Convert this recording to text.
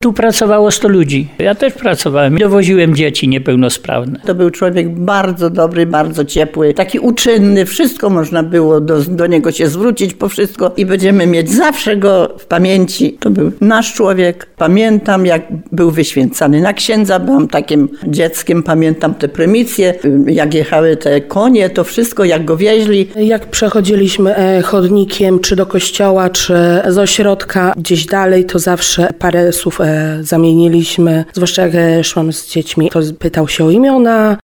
Tu pracowało 100 ludzi. Ja też pracowałem. Dowoziłem dzieci niepełnosprawne. To był człowiek bardzo dobry, bardzo ciepły, taki uczynny. Wszystko można było do niego się zwrócić po wszystko i będziemy mieć zawsze go w pamięci. To był nasz człowiek. Pamiętam, jak był wyświęcany na księdza. Byłam takim dzieckiem. Pamiętam te prymisje, jak jechały te konie, to wszystko, jak go wieźli. Jak przechodziliśmy chodnikiem, czy do kościoła, czy z ośrodka gdzieś dalej, to zawsze parę słów zamieniliśmy. Zwłaszcza jak szłam z dziećmi, to pytał się o imiona.